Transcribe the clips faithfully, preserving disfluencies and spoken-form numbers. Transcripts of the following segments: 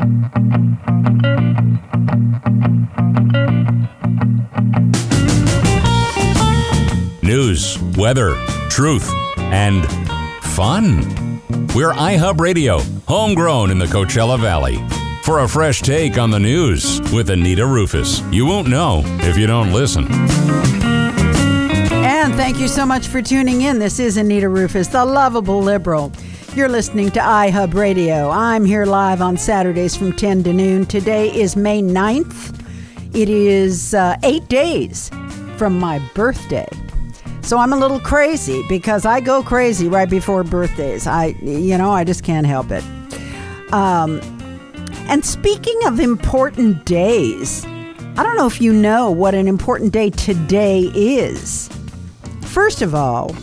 News, weather, truth, and fun. We're iHub Radio, homegrown in the Coachella Valley. For a fresh take on the news with Anita Rufus. You won't know if you don't listen. And thank you so much for tuning in. This is Anita Rufus, the lovable liberal. You're listening to iHub Radio. I'm here live on Saturdays from ten to noon. Today is May ninth. It is uh, eight days from my birthday. So I'm a little crazy because I go crazy right before birthdays. I, you know, I just can't help it. Um... And speaking of important days, I don't know if you know what an important day today is. First of all,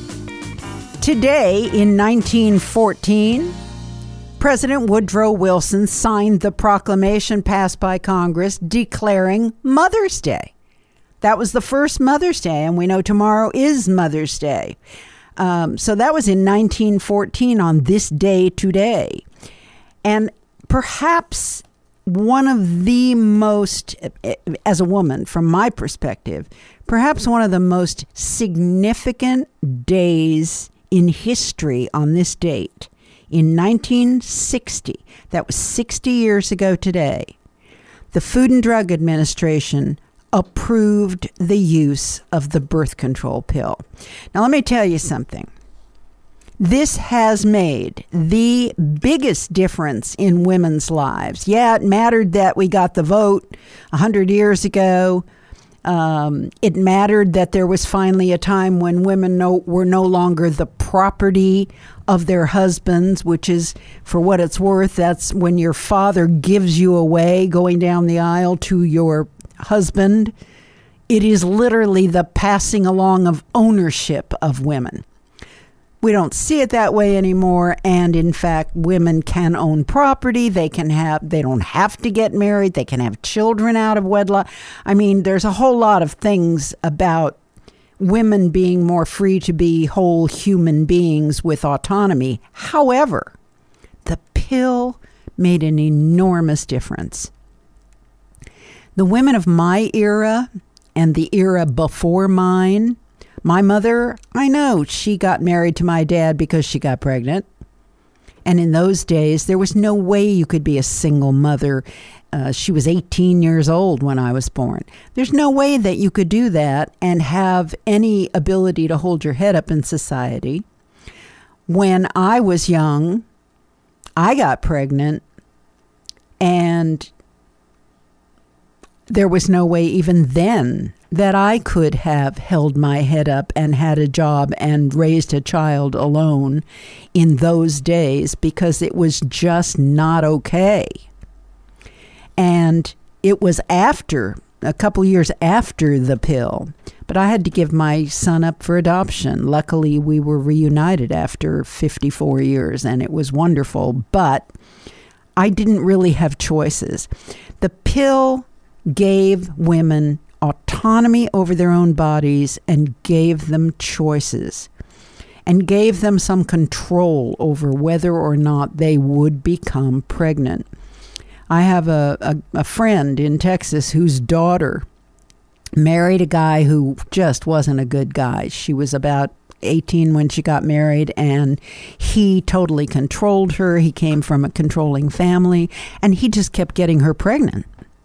today in nineteen fourteen, President Woodrow Wilson signed the proclamation passed by Congress declaring Mother's Day. That was the first Mother's Day, and we know tomorrow is Mother's Day. Um, so that was in nineteen fourteen on this day today. And perhaps one of the most, as a woman, from my perspective, perhaps one of the most significant days in history on this date. In nineteen sixty, that was sixty years ago today, the Food and Drug Administration approved the use of the birth control pill. Now, let me tell you something. This has made the biggest difference in women's lives. Yeah, it mattered that we got the vote one hundred years ago. Um, it mattered that there was finally a time when women no, were no longer the property of their husbands, which is, for what it's worth, that's when your father gives you away going down the aisle to your husband. It is literally the passing along of ownership of women. We don't see it that way anymore, and in fact, women can own property. They can have, they don't have to get married. They can have children out of wedlock. I mean, there's a whole lot of things about women being more free to be whole human beings with autonomy. However, the pill made an enormous difference. The women of my era and the era before mine, my mother, I know she got married to my dad because she got pregnant. And in those days, there was no way you could be a single mother. Uh, she was eighteen years old when I was born. There's no way that you could do that and have any ability to hold your head up in society. When I was young, I got pregnant, and there was no way even then that I could have held my head up and had a job and raised a child alone in those days, because it was just not okay. And it was after, a couple years after the pill, but I had to give my son up for adoption. Luckily, we were reunited after fifty-four years, and it was wonderful, but I didn't really have choices. The pill gave women autonomy over their own bodies and gave them choices and gave them some control over whether or not they would become pregnant. I have a, a, a friend in Texas whose daughter married a guy who just wasn't a good guy. She was about eighteen when she got married, and he totally controlled her. He came from a controlling family, and he just kept getting her pregnant,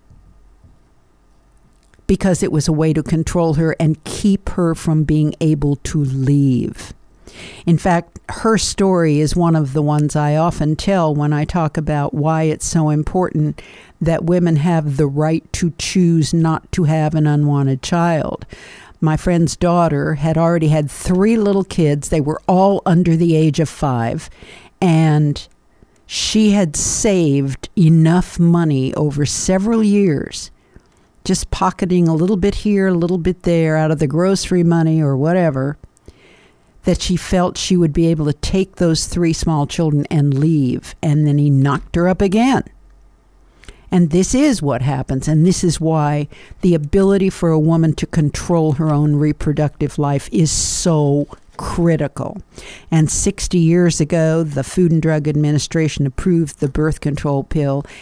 because it was a way to control her and keep her from being able to leave. In fact, her story is one of the ones I often tell when I talk about why it's so important that women have the right to choose not to have an unwanted child. My friend's daughter had already had three little kids. They were all under the age of five, and she had saved enough money over several years, just pocketing a little bit here, a little bit there out of the grocery money or whatever, that she felt she would be able to take those three small children and leave. And then he knocked her up again. And this is what happens. And this is why the ability for a woman to control her own reproductive life is so critical. And sixty years ago, the Food and Drug Administration approved the birth control pill.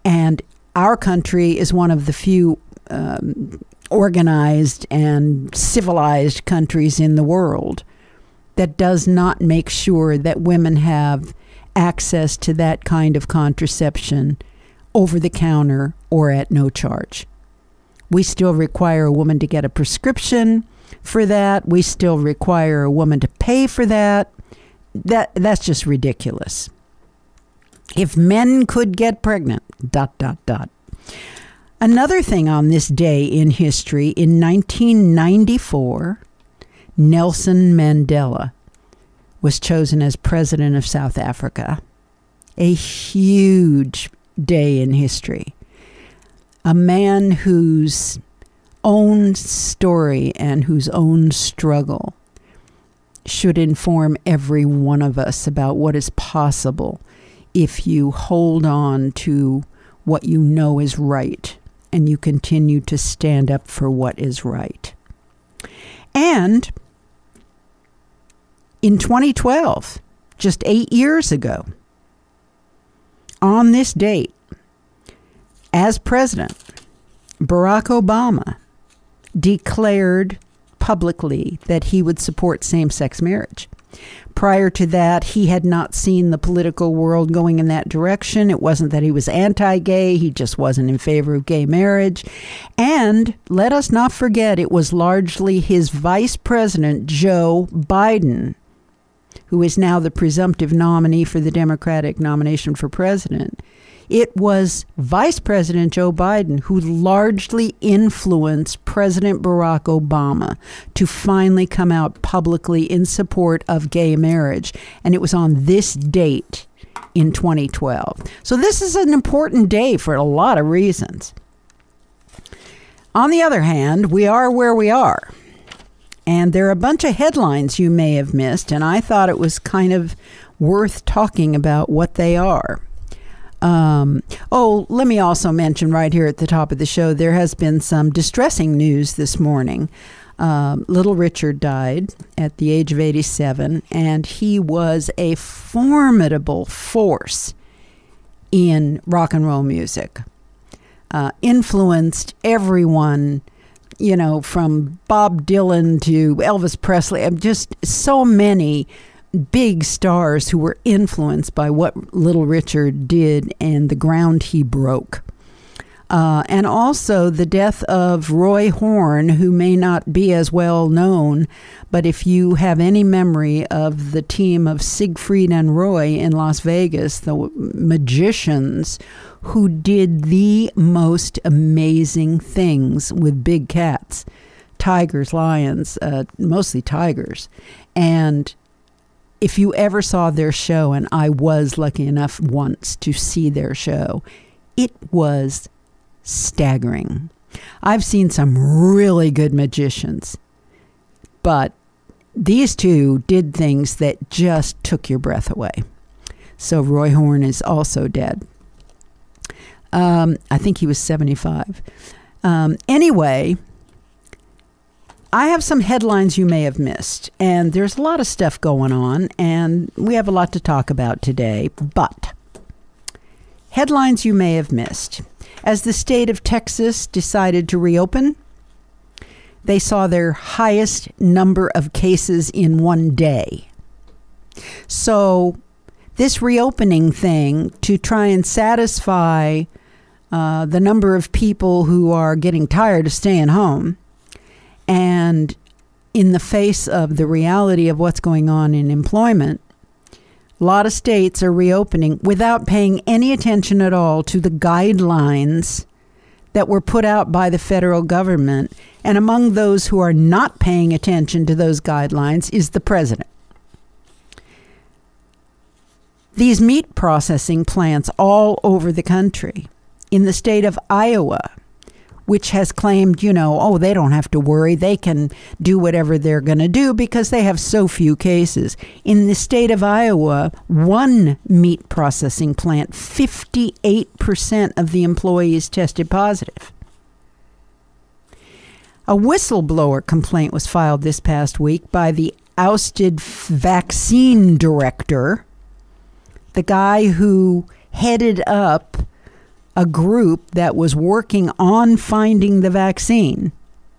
And our country is one of the few um, organized and civilized countries in the world that does not make sure that women have access to that kind of contraception over the counter or at no charge. We still require a woman to get a prescription for that. We still require a woman to pay for that. That that's just ridiculous. If men could get pregnant, dot, dot, dot. Another thing on this day in history, in nineteen ninety-four, Nelson Mandela was chosen as president of South Africa. A huge day in history. A man whose own story and whose own struggle should inform every one of us about what is possible if you hold on to what you know is right and you continue to stand up for what is right. And in twenty twelve, just eight years ago, on this date, as president, Barack Obama declared publicly that he would support same-sex marriage. Prior to that, he had not seen the political world going in that direction. It wasn't that he was anti-gay. He just wasn't in favor of gay marriage. And let us not forget, it was largely his vice president, Joe Biden, who is now the presumptive nominee for the Democratic nomination for president. It was Vice President Joe Biden who largely influenced President Barack Obama to finally come out publicly in support of gay marriage. And it was on this date in twenty twelve. So this is an important day for a lot of reasons. On the other hand, we are where we are. And there are a bunch of headlines you may have missed, and I thought it was kind of worth talking about what they are. Um, oh, let me also mention right here at the top of the show, there has been some distressing news this morning. Um, Little Richard died at the age of eighty-seven, and he was a formidable force in rock and roll music. Uh, influenced everyone, you know, from Bob Dylan to Elvis Presley, just so many big stars who were influenced by what Little Richard did and the ground he broke. Uh, and also the death of Roy Horn, who may not be as well known, but if you have any memory of the team of Siegfried and Roy in Las Vegas, the magicians who did the most amazing things with big cats, tigers, lions, uh, mostly tigers. And if you ever saw their show, and I was lucky enough once to see their show, it was staggering. I've seen some really good magicians, but these two did things that just took your breath away. So Roy Horn is also dead. Um, I think he was seventy-five. Um, anyway, I have some headlines you may have missed, and there's a lot of stuff going on, and we have a lot to talk about today, but headlines you may have missed. As the state of Texas decided to reopen, they saw their highest number of cases in one day. So this reopening thing to try and satisfy uh, the number of people who are getting tired of staying home, and in the face of the reality of what's going on in employment, a lot of states are reopening without paying any attention at all to the guidelines that were put out by the federal government. And among those who are not paying attention to those guidelines is the president. These meat processing plants all over the country, in the state of Iowa, which has claimed, you know, oh, they don't have to worry. They can do whatever they're going to do because they have so few cases. In the state of Iowa, one meat processing plant, fifty-eight percent of the employees tested positive. A whistleblower complaint was filed this past week by the ousted vaccine director, the guy who headed up a group that was working on finding the vaccine.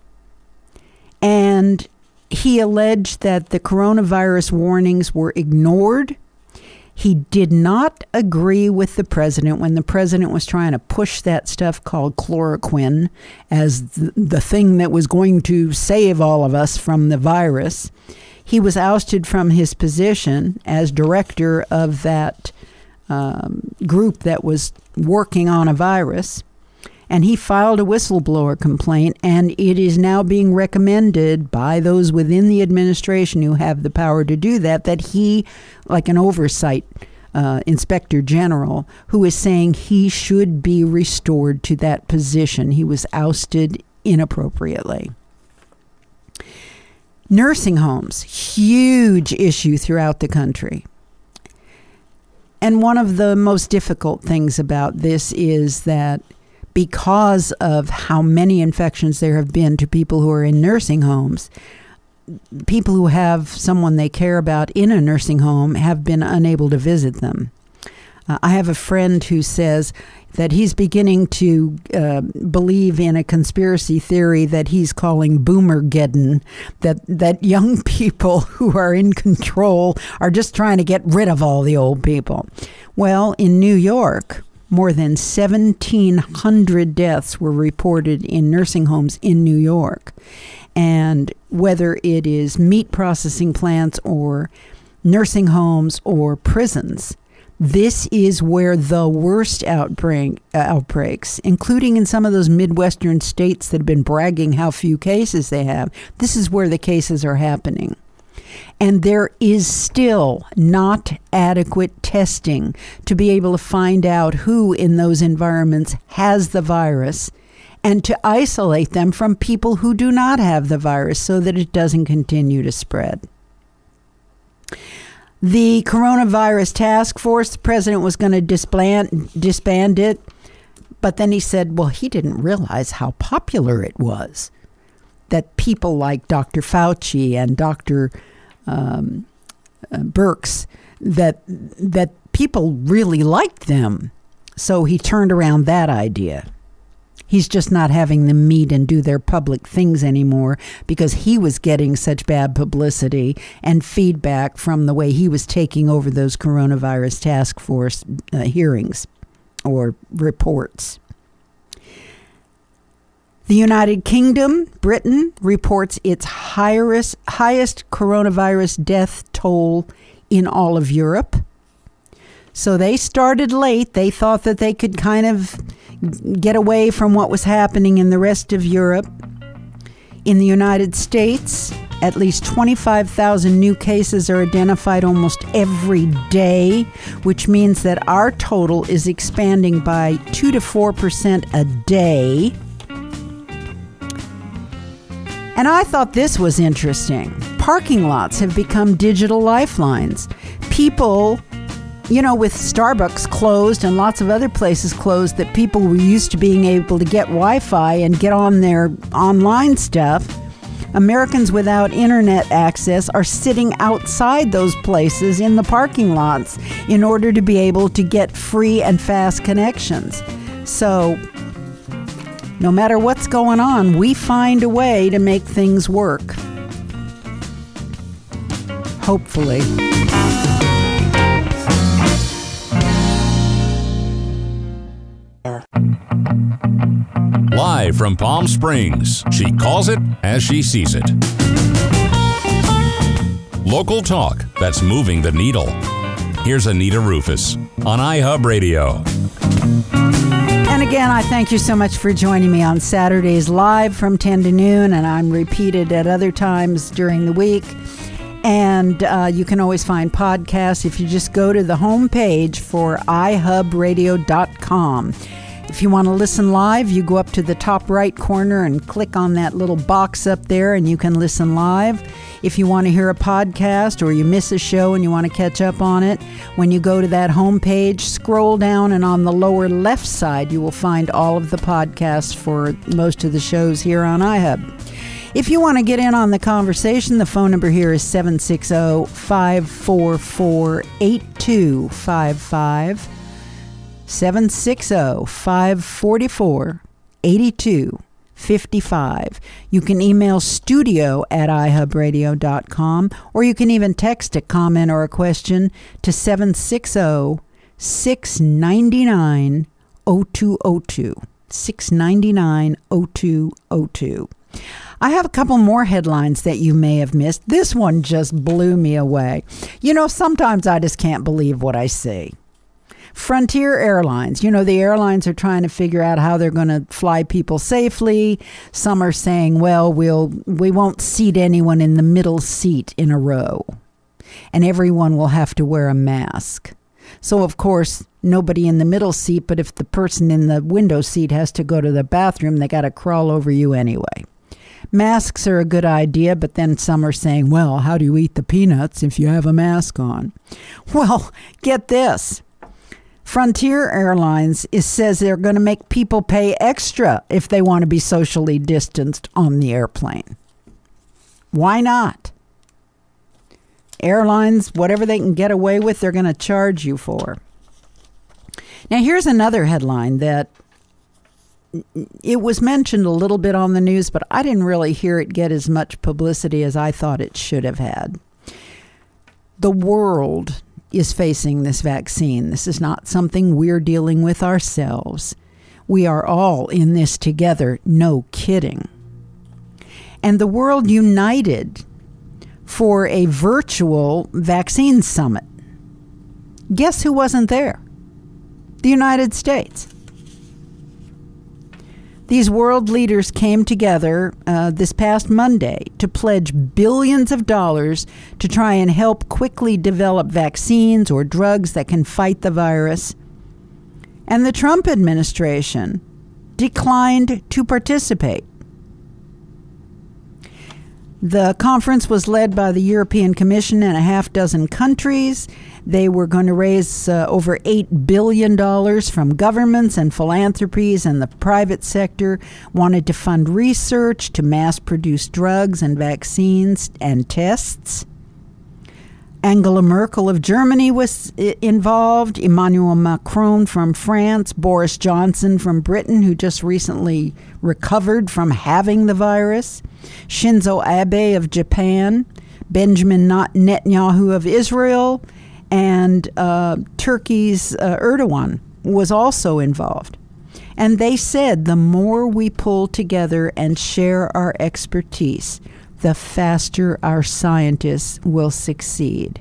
And he alleged that the coronavirus warnings were ignored. He did not agree with the president when the president was trying to push that stuff called chloroquine as the thing that was going to save all of us from the virus. He was ousted from his position as director of that um, group that was working on a virus. And he filed a whistleblower complaint, and it is now being recommended by those within the administration who have the power to do that, that he, like an oversight uh, inspector general, who is saying he should be restored to that position. He was ousted inappropriately. Nursing homes, huge issue throughout the country. And one of the most difficult things about this is that because of how many infections there have been to people who are in nursing homes, people who have someone they care about in a nursing home have been unable to visit them. Uh, I have a friend who says that he's beginning to uh, believe in a conspiracy theory that he's calling Boomergeddon, that, that young people who are in control are just trying to get rid of all the old people. Well, in New York, more than seventeen hundred deaths were reported in nursing homes in New York. And whether it is meat processing plants or nursing homes or prisons, this is where the worst outbreak, uh, outbreaks, including in some of those Midwestern states that have been bragging how few cases they have, this is where the cases are happening. And there is still not adequate testing to be able to find out who in those environments has the virus and to isolate them from people who do not have the virus so that it doesn't continue to spread. The coronavirus task force, the president was going to disband, disband it, but then he said, well, he didn't realize how popular it was, that people like Doctor Fauci and Doctor Um, uh, Birx, that that people really liked them. So he turned around that idea. He's just not having them meet and do their public things anymore because he was getting such bad publicity and feedback from the way he was taking over those coronavirus task force uh, hearings or reports. The United Kingdom, Britain, reports its highest, highest coronavirus death toll in all of Europe. So they started late. They thought that they could kind of get away from what was happening in the rest of Europe. In the United States, at least twenty-five thousand new cases are identified almost every day, which means that our total is expanding by two to four percent a day. And I thought this was interesting. Parking lots have become digital lifelines. People, you know, with Starbucks closed and lots of other places closed, that people were used to being able to get Wi-Fi and get on their online stuff. Americans without internet access are sitting outside those places in the parking lots in order to be able to get free and fast connections. So no matter what's going on, we find a way to make things work. Hopefully. Live from Palm Springs, she calls it as she sees it. Local talk that's moving the needle. Here's Anita Rufus on iHub Radio. And again, I thank you so much for joining me on Saturdays live from ten to noon, and I'm repeated at other times during the week. And uh, you can always find podcasts if you just go to the homepage for i hub radio dot com. If you want to listen live, you go up to the top right corner and click on that little box up there and you can listen live. If you want to hear a podcast or you miss a show and you want to catch up on it, when you go to that homepage, scroll down and on the lower left side, you will find all of the podcasts for most of the shows here on iHub. If you want to get in on the conversation, the phone number here is seven six zero, five four four, eight two five five. seven six zero, five four four, eight two five five. You can email studio at i hub radio dot com, or you can even text a comment or a question to seven six zero, six nine nine, zero two zero two. six nine nine, zero two zero two. I have a couple more headlines that you may have missed. This one just blew me away. You know, sometimes I just can't believe what I see. Frontier Airlines, you know, the airlines are trying to figure out how they're going to fly people safely. Some are saying, well, we'll we won't seat anyone in the middle seat in a row, and everyone will have to wear a mask. So, of course, nobody in the middle seat, but if the person in the window seat has to go to the bathroom, they got to crawl over you anyway. Masks are a good idea, but then some are saying, well, how do you eat the peanuts if you have a mask on? Well, get this. Frontier Airlines is, says they're going to make people pay extra if they want to be socially distanced on the airplane. Why not? Airlines, whatever they can get away with, they're going to charge you for. Now, here's another headline that it was mentioned a little bit on the news, but I didn't really hear it get as much publicity as I thought it should have had. The world is facing this vaccine. This is not something we're dealing with ourselves. We are all in this together, no kidding. And the world united for a virtual vaccine summit. Guess who wasn't there? The United States. These world leaders came together uh, this past Monday to pledge billions of dollars to try and help quickly develop vaccines or drugs that can fight the virus. And the Trump administration declined to participate. The conference was led by the European Commission and a half dozen countries. They were going to raise uh, over eight billion dollars from governments and philanthropies, and the private sector wanted to fund research to mass-produce drugs and vaccines and tests. Angela Merkel of Germany was involved, Emmanuel Macron from France, Boris Johnson from Britain, who just recently recovered from having the virus, Shinzo Abe of Japan, Benjamin Netanyahu of Israel, and uh, Turkey's uh, Erdogan was also involved. And they said the more we pull together and share our expertise, the faster our scientists will succeed.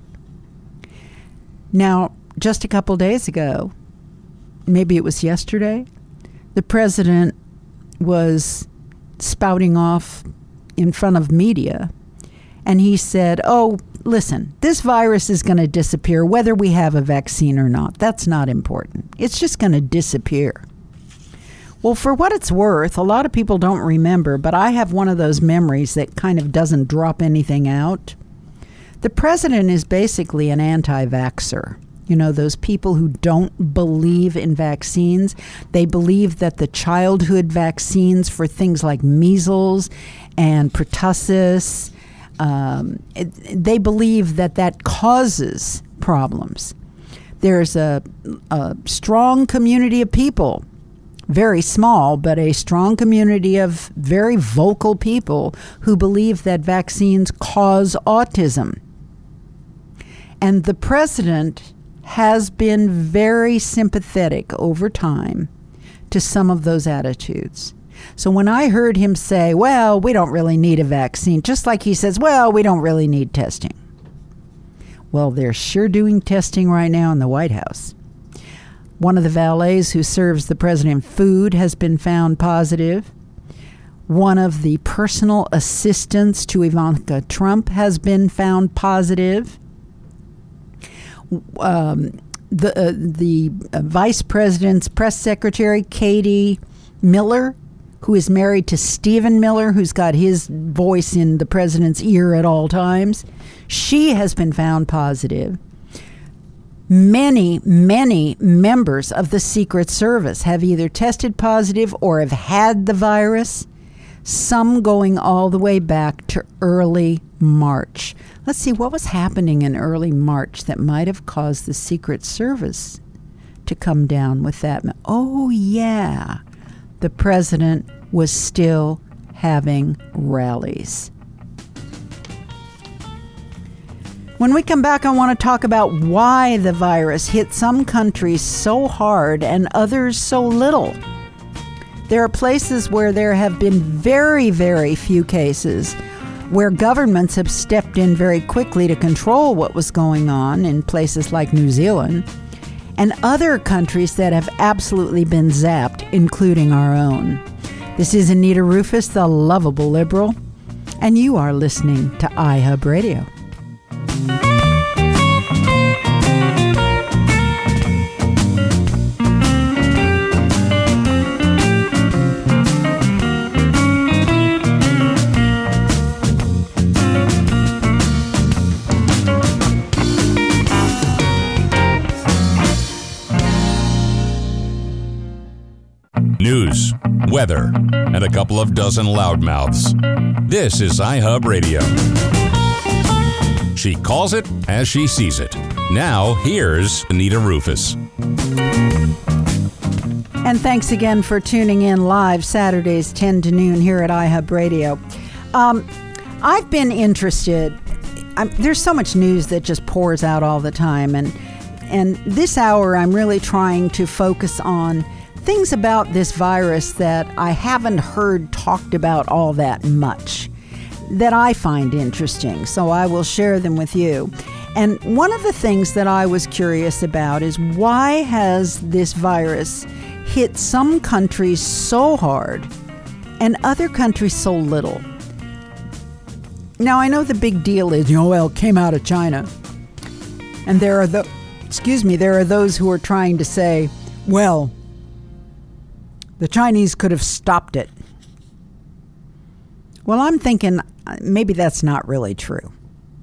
Now, just a couple days ago, maybe it was yesterday, the president was spouting off in front of media, and he said, oh, listen, this virus is going to disappear whether we have a vaccine or not. That's not important. It's just going to disappear. Well, for what it's worth, a lot of people don't remember, but I have one of those memories that kind of doesn't drop anything out. The president is basically an anti-vaxxer. You know, those people who don't believe in vaccines. They believe that the childhood vaccines for things like measles and pertussis, um, it, they believe that that causes problems. There's a, a strong community of people, very small, but a strong community of very vocal people who believe that vaccines cause autism. And the president has been very sympathetic over time to some of those attitudes. So when I heard him say, well, we don't really need a vaccine, just like he says, well, we don't really need testing. Well, they're sure doing testing right now in the White House. One of the valets who serves the president food has been found positive. One of the personal assistants to Ivanka Trump has been found positive. Um, the uh, the uh, vice president's press secretary, Katie Miller, who is married to Stephen Miller, who's got his voice in the president's ear at all times, she has been found positive. Many, many members of the Secret Service have either tested positive or have had the virus, some going all the way back to early March. Let's see what was happening in early March that might have caused the Secret Service to to come down with that. Oh, yeah, the president was still having rallies. When we come back, I want to talk about why the virus hit some countries so hard and others so little. There are places where there have been very, very few cases, where governments have stepped in very quickly to control what was going on in places like New Zealand, and other countries that have absolutely been zapped, including our own. This is Anita Rufus, the lovable liberal, and you are listening to iHub Radio. News, weather, and a couple of dozen loudmouths. This is iHub Radio. She calls it as she sees it. Now, here's Anita Rufus. And thanks again for tuning in live Saturdays ten to noon here at iHub Radio. Um, I've been interested. I'm, there's so much news that just pours out all the time. And, and this hour, I'm really trying to focus on things about this virus that I haven't heard talked about all that much, that I find interesting. So I will share them with you. And one of the things that I was curious about is, why has this virus hit some countries so hard and other countries so little? Now, I know the big deal is, you know, well, it came out of China. And there are the, excuse me, there are those who are trying to say, well, the Chinese could have stopped it. Well, I'm thinking maybe that's not really true.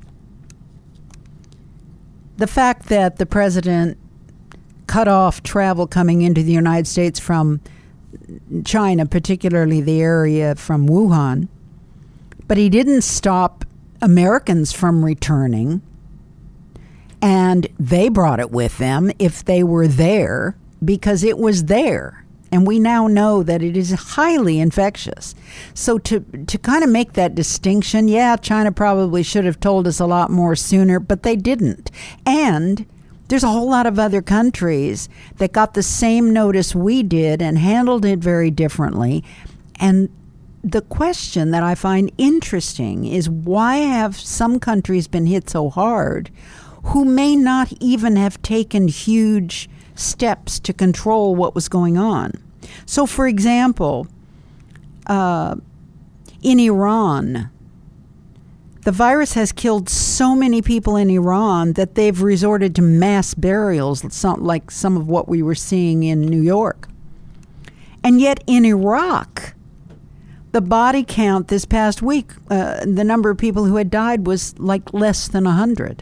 The fact that the president cut off travel coming into the United States from China, particularly the area from Wuhan, but he didn't stop Americans from returning, and they brought it with them if they were there, because it was there. And we now know that it is highly infectious. So to to kind of make that distinction, yeah, China probably should have told us a lot more sooner, but they didn't. And there's a whole lot of other countries that got the same notice we did and handled it very differently. And the question that I find interesting is, why have some countries been hit so hard who may not even have taken huge steps to control what was going on? So, for example, uh, in Iran, the virus has killed so many people in Iran that they've resorted to mass burials, some, like some of what we were seeing in New York. And yet in Iraq, the body count this past week, uh, the number of people who had died was like less than one hundred.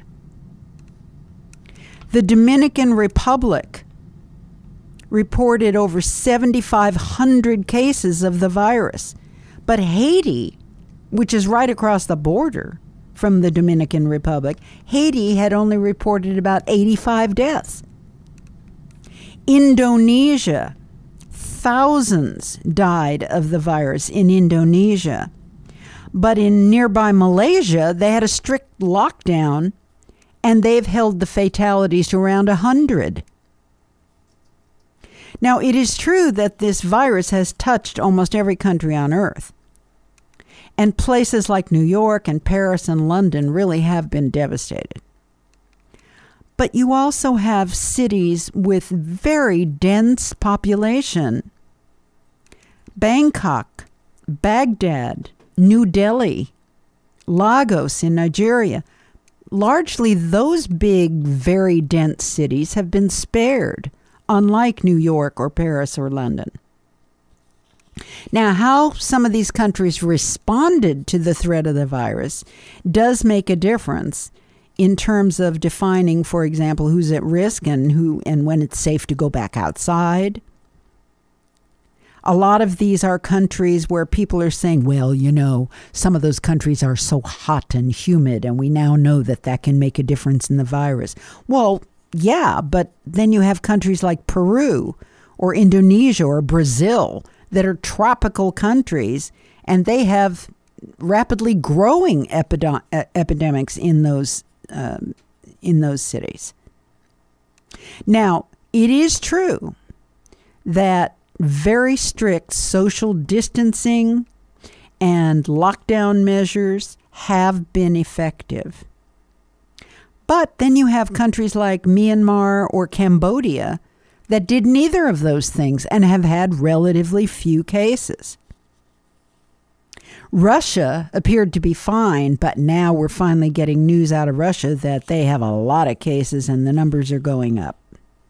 The Dominican Republic reported over seven thousand five hundred cases of the virus. But Haiti, which is right across the border from the Dominican Republic, Haiti had only reported about eighty-five deaths. Indonesia, thousands died of the virus in Indonesia. But in nearby Malaysia, they had a strict lockdown, and they've held the fatalities to around one hundred. Now, it is true that this virus has touched almost every country on earth. And places like New York and Paris and London really have been devastated. But you also have cities with very dense population. Bangkok, Baghdad, New Delhi, Lagos in Nigeria. Largely those big, very dense cities have been spared, unlike New York or Paris or London. Now, how some of these countries responded to the threat of the virus does make a difference in terms of defining, for example, who's at risk and who and when it's safe to go back outside. A lot of these are countries where people are saying, well, you know, some of those countries are so hot and humid, and we now know that that can make a difference in the virus. Well, yeah, but then you have countries like Peru or Indonesia or Brazil that are tropical countries, and they have rapidly growing epidem- epidemics in those um, in those cities. Now, it is true that very strict social distancing and lockdown measures have been effective. But then you have countries like Myanmar or Cambodia that did neither of those things and have had relatively few cases. Russia appeared to be fine, but now we're finally getting news out of Russia that they have a lot of cases and the numbers are going up.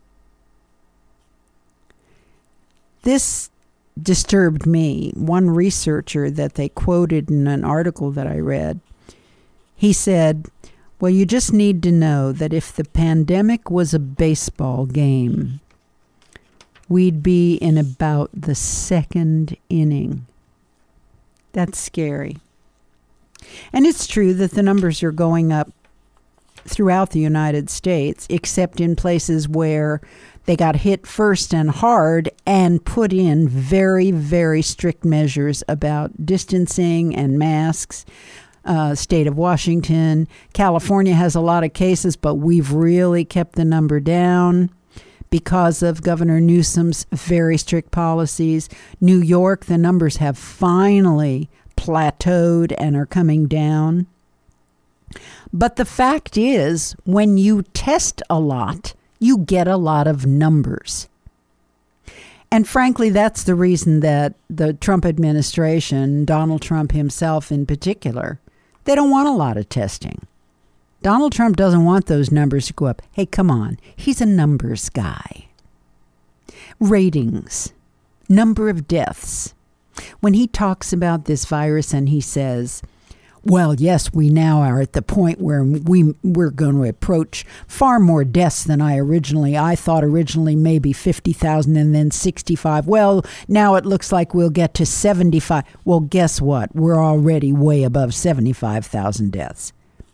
This disturbed me. One researcher that they quoted in an article that I read, he said, well, you just need to know that if the pandemic was a baseball game, we'd be in about the second inning. That's scary. And it's true that the numbers are going up throughout the United States, except in places where they got hit first and hard and put in very, very strict measures about distancing and masks. Uh, state of Washington, California has a lot of cases, but we've really kept the number down because of Governor Newsom's very strict policies. New York, the numbers have finally plateaued and are coming down. But the fact is, when you test a lot, you get a lot of numbers. And frankly, that's the reason that the Trump administration, Donald Trump himself in particular, they don't want a lot of testing. Donald Trump doesn't want those numbers to go up. Hey, come on. He's a numbers guy. Ratings, number of deaths. When he talks about this virus and he says, well, yes, we now are at the point where we, we're going to approach far more deaths than I originally, I thought originally maybe fifty thousand and then sixty-five. Well, now it looks like we'll get to seventy-five. Well, guess what? We're already way above seventy-five thousand deaths.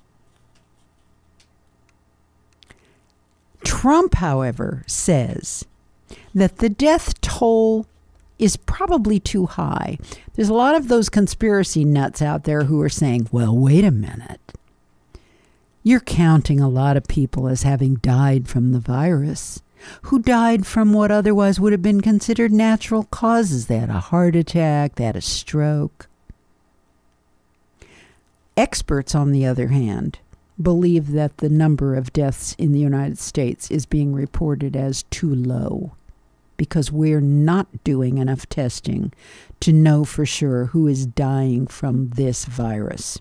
Trump, however, says that the death toll is probably too high. There's a lot of those conspiracy nuts out there who are saying, well, wait a minute. You're counting a lot of people as having died from the virus, who died from what otherwise would have been considered natural causes. They had a heart attack, they had a stroke. Experts, on the other hand, believe that the number of deaths in the United States is being reported as too low, because we're not doing enough testing to know for sure who is dying from this virus.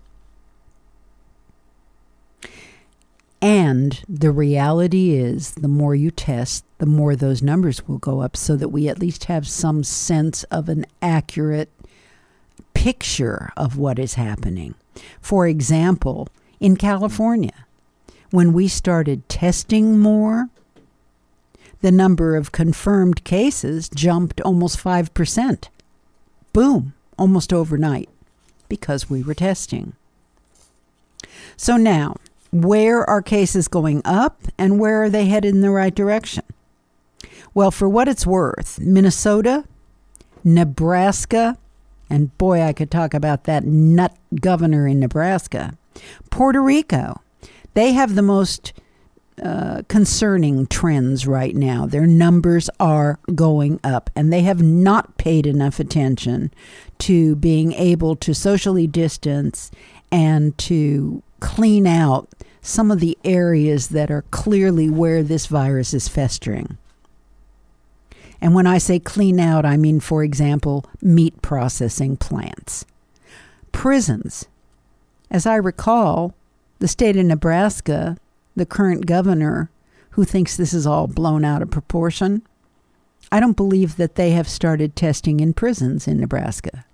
And the reality is, the more you test, the more those numbers will go up, so that we at least have some sense of an accurate picture of what is happening. For example, in California, when we started testing more, the number of confirmed cases jumped almost five percent. Boom, almost overnight, because we were testing. So now, where are cases going up and where are they headed in the right direction? Well, for what it's worth, Minnesota, Nebraska, and boy, I could talk about that nut governor in Nebraska, Puerto Rico, they have the most Uh, concerning trends right now. Their numbers are going up, and they have not paid enough attention to being able to socially distance and to clean out some of the areas that are clearly where this virus is festering. And when I say clean out, I mean, for example, meat processing plants. Prisons. As I recall, the state of Nebraska, the current governor, who thinks this is all blown out of proportion, I don't believe that they have started testing in prisons in Nebraska.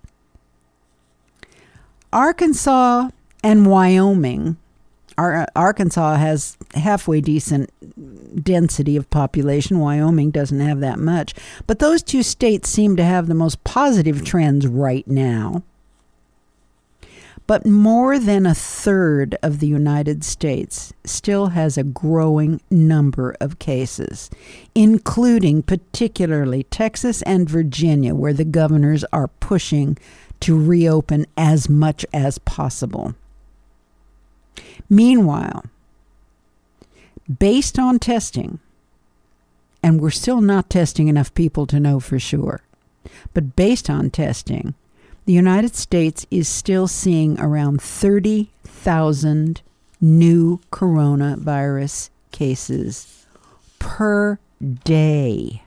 Arkansas and Wyoming, Ar- Arkansas has halfway decent density of population. Wyoming doesn't have that much. But those two states seem to have the most positive trends right now. But more than a third of the United States still has a growing number of cases, including particularly Texas and Virginia, where the governors are pushing to reopen as much as possible. Meanwhile, based on testing, and we're still not testing enough people to know for sure, but based on testing, the United States is still seeing around thirty thousand new coronavirus cases per day.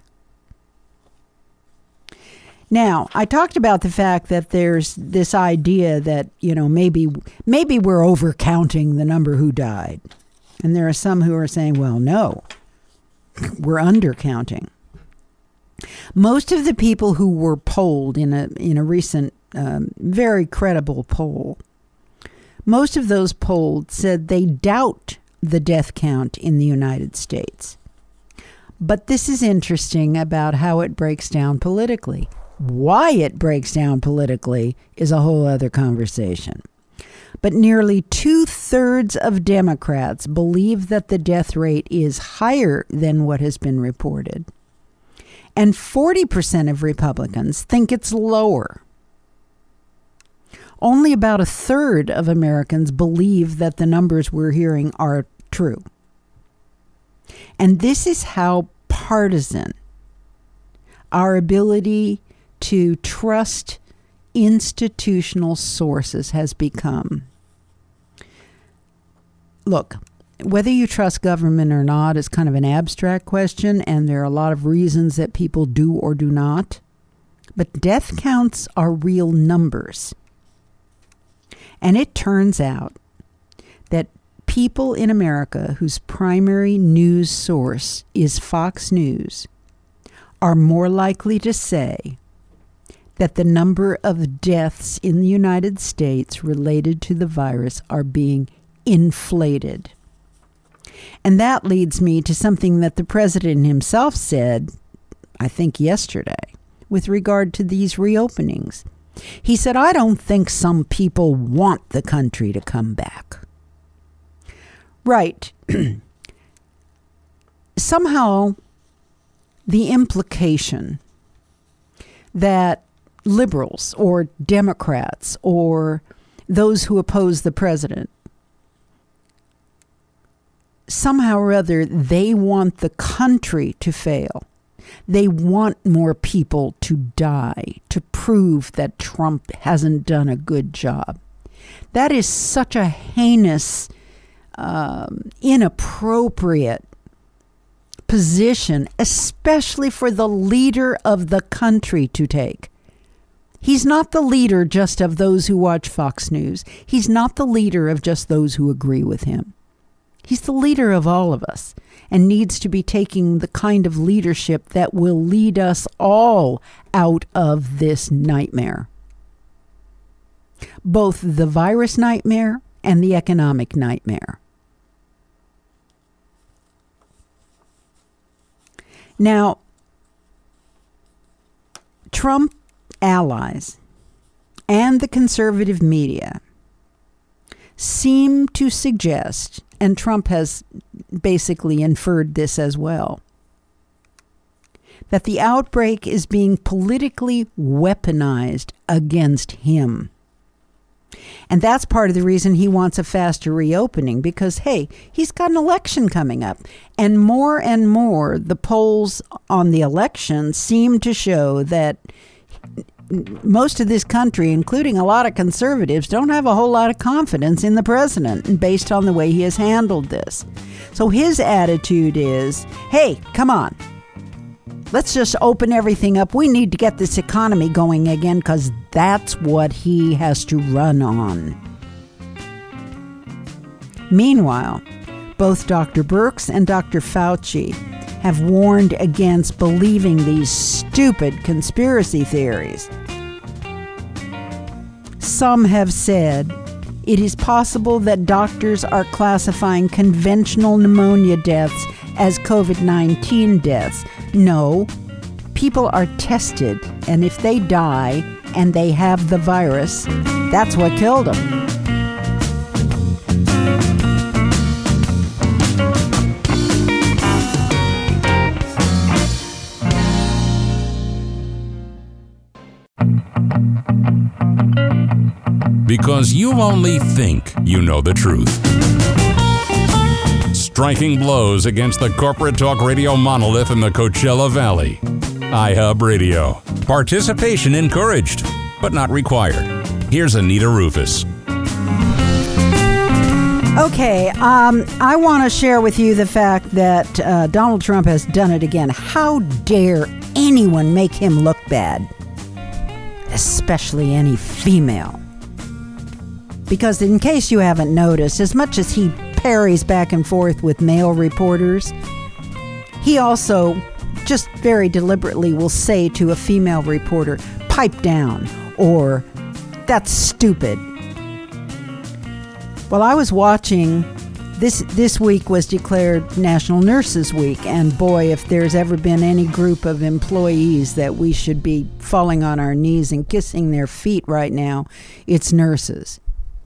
Now, I talked about the fact that there's this idea that, you know, maybe maybe we're overcounting the number who died. And there are some who are saying, well, no, we're undercounting. Most of the people who were polled in a in a recent um, very credible poll, most of those polled said they doubt the death count in the United States. But this is interesting about how it breaks down politically. Why it breaks down politically is a whole other conversation. But nearly two-thirds of Democrats believe that the death rate is higher than what has been reported. And forty percent of Republicans think it's lower. Only about a third of Americans believe that the numbers we're hearing are true. And this is how partisan our ability to trust institutional sources has become. Look, whether you trust government or not is kind of an abstract question, and there are a lot of reasons that people do or do not. But death counts are real numbers. And it turns out that people in America whose primary news source is Fox News are more likely to say that the number of deaths in the United States related to the virus are being inflated. And that leads me to something that the president himself said, I think yesterday, with regard to these reopenings. He said, I don't think some people want the country to come back. Right. Somehow, the implication that liberals or Democrats or those who oppose the president, somehow or other, they want the country to fail. They want more people to die to prove that Trump hasn't done a good job. That is such a heinous, um, inappropriate position, especially for the leader of the country to take. He's not the leader just of those who watch Fox News. He's not the leader of just those who agree with him. He's the leader of all of us and needs to be taking the kind of leadership that will lead us all out of this nightmare. Both the virus nightmare and the economic nightmare. Now, Trump allies and the conservative media seem to suggest, and Trump has basically inferred this as well, that the outbreak is being politically weaponized against him. And that's part of the reason he wants a faster reopening, because, hey, he's got an election coming up. And more and more, the polls on the election seem to show that most of this country, including a lot of conservatives, don't have a whole lot of confidence in the president based on the way he has handled this. So his attitude is, hey, come on. Let's just open everything up. We need to get this economy going again because that's what he has to run on. Meanwhile, both Doctor Birx and Doctor Fauci have warned against believing these stupid conspiracy theories. Some have said it is possible that doctors are classifying conventional pneumonia deaths as covid nineteen deaths. No, people are tested, and if they die and they have the virus, that's what killed them. Because you only think you know the truth. Striking blows against the corporate talk radio monolith in the Coachella Valley. iHub Radio. Participation encouraged, but not required. Here's Anita Rufus. Okay, um, I want to share with you the fact that uh, Donald Trump has done it again. How dare anyone make him look bad? Especially any female. Because in case you haven't noticed, as much as he parries back and forth with male reporters, he also just very deliberately will say to a female reporter, pipe down, or that's stupid. Well, I was watching, this this week was declared National Nurses Week, and boy, if there's ever been any group of employees that we should be falling on our knees and kissing their feet right now, it's nurses.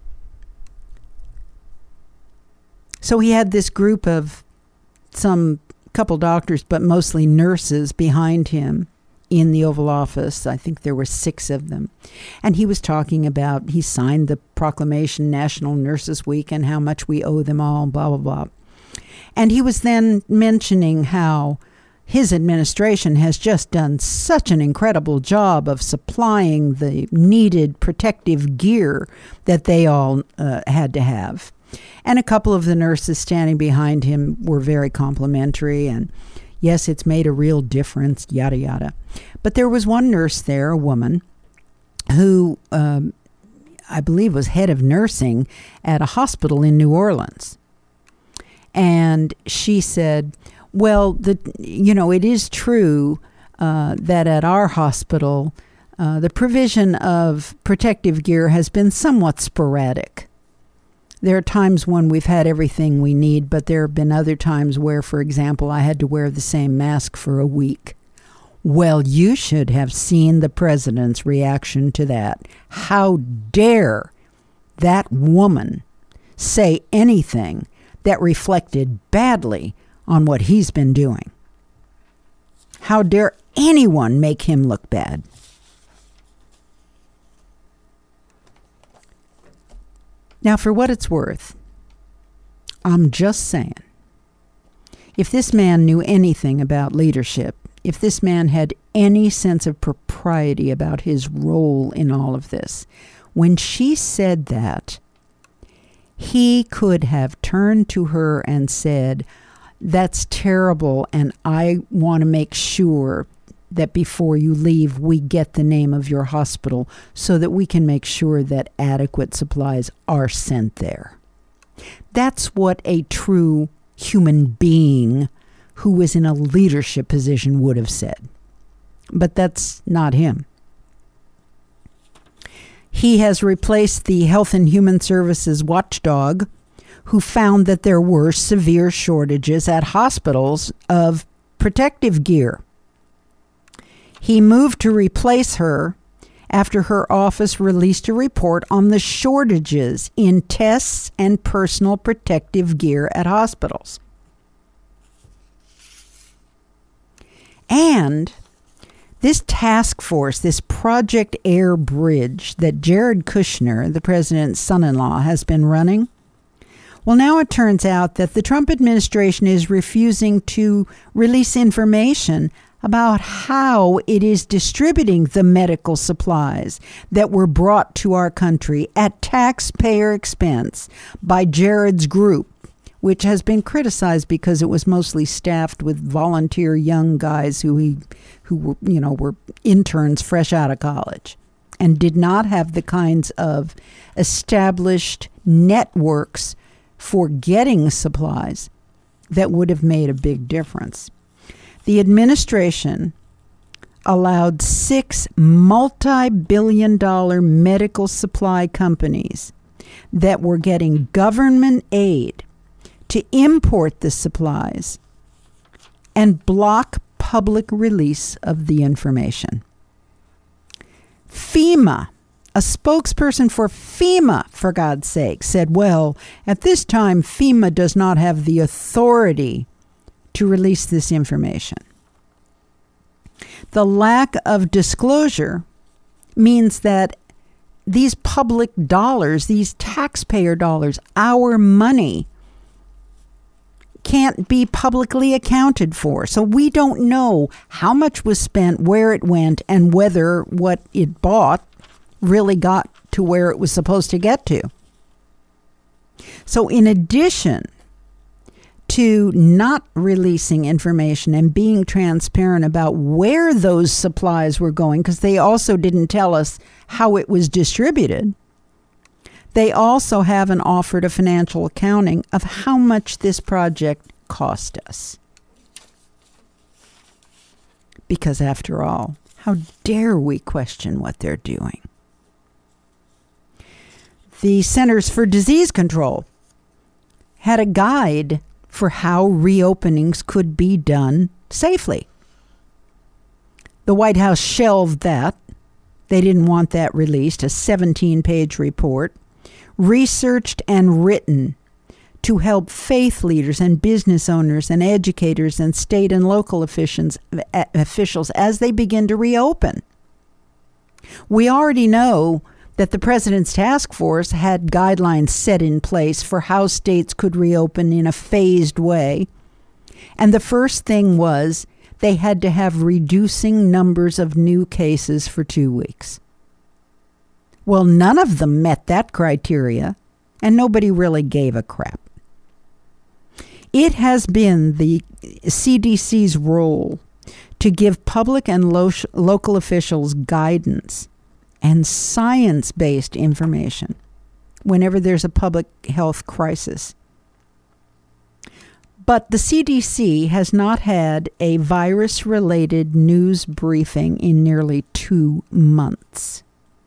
So he had this group of some couple doctors, but mostly nurses behind him in the Oval Office. I think there were six of them. And he was talking about, he signed the proclamation National Nurses Week and how much we owe them all, blah, blah, blah. And he was then mentioning how his administration has just done such an incredible job of supplying the needed protective gear that they all uh, had to have. And a couple of the nurses standing behind him were very complimentary and, yes, it's made a real difference, yada, yada. But there was one nurse there, a woman, who um, I believe was head of nursing at a hospital in New Orleans. And she said, well, the you know, it is true uh, that at our hospital, uh, the provision of protective gear has been somewhat sporadic. There are times when we've had everything we need, but there have been other times where, for example, I had to wear the same mask for a week. Well, you should have seen the president's reaction to that. How dare that woman say anything that reflected badly on what he's been doing? How dare anyone make him look bad? Now, for what it's worth, I'm just saying, if this man knew anything about leadership, if this man had any sense of propriety about his role in all of this, when she said that, he could have turned to her and said, that's terrible, and I want to make sure that before you leave, we get the name of your hospital so that we can make sure that adequate supplies are sent there. That's what a true human being who was in a leadership position would have said. But that's not him. He has replaced the Health and Human Services watchdog, who found that there were severe shortages at hospitals of protective gear. He moved to replace her after her office released a report on the shortages in tests and personal protective gear at hospitals. And this task force, this Project Air Bridge that Jared Kushner, the president's son-in-law, has been running, well, now it turns out that the Trump administration is refusing to release information about how it is distributing the medical supplies that were brought to our country at taxpayer expense by Jared's group, which has been criticized because it was mostly staffed with volunteer young guys who he, who were, you know, were interns fresh out of college and did not have the kinds of established networks for getting supplies that would have made a big difference. The administration allowed six multi-billion dollar medical supply companies that were getting government aid to import the supplies and block public release of the information. FEMA, a spokesperson for FEMA, for God's sake, said, well, at this time, FEMA does not have the authority to release this information. The lack of disclosure means that these public dollars, these taxpayer dollars, our money, can't be publicly accounted for. So we don't know how much was spent, where it went, and whether what it bought really got to where it was supposed to get to. So in addition to not releasing information and being transparent about where those supplies were going, because they also didn't tell us how it was distributed, they also haven't offered a financial accounting of how much this project cost us. Because after all, how dare we question what they're doing? The Centers for Disease Control had a guide for how reopenings could be done safely. The White House shelved that. They didn't want that released, a seventeen-page report, researched and written to help faith leaders and business owners and educators and state and local officials, officials as they begin to reopen. We already know that the President's task force had guidelines set in place for how states could reopen in a phased way. And the first thing was they had to have reducing numbers of new cases for two weeks. Well, none of them met that criteria, and nobody really gave a crap. It has been the C D C's role to give public and lo- local officials guidance and science-based information whenever there's a public health crisis. But the C D C has not had a virus-related news briefing in nearly two months.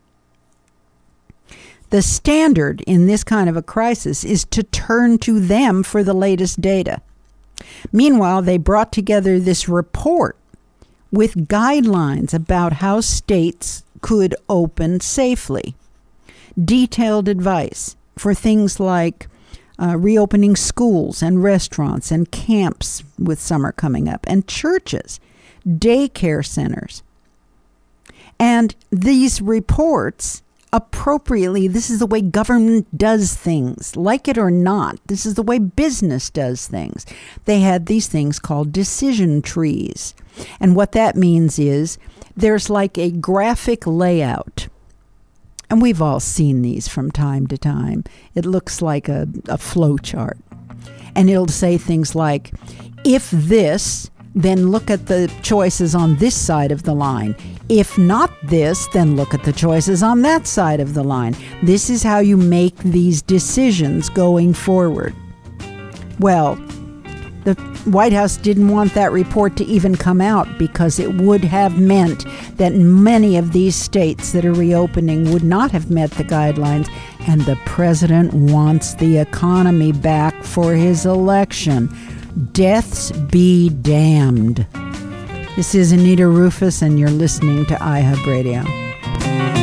The standard in this kind of a crisis is to turn to them for the latest data. Meanwhile, they brought together this report with guidelines about how states could open safely. Detailed advice for things like uh, reopening schools and restaurants and camps with summer coming up, and churches, daycare centers. And these reports, appropriately, this is the way government does things, like it or not. This is the way business does things. They had these things called decision trees. And what that means is there's like a graphic layout. And we've all seen these from time to time. It looks like a, a flow chart. And it'll say things like, if this, then look at the choices on this side of the line. If not this, then look at the choices on that side of the line. This is how you make these decisions going forward. Well, the White House didn't want that report to even come out because it would have meant that many of these states that are reopening would not have met the guidelines, and the president wants the economy back for his election. Deaths be damned. This is Anita Rufus, and you're listening to iHub Radio.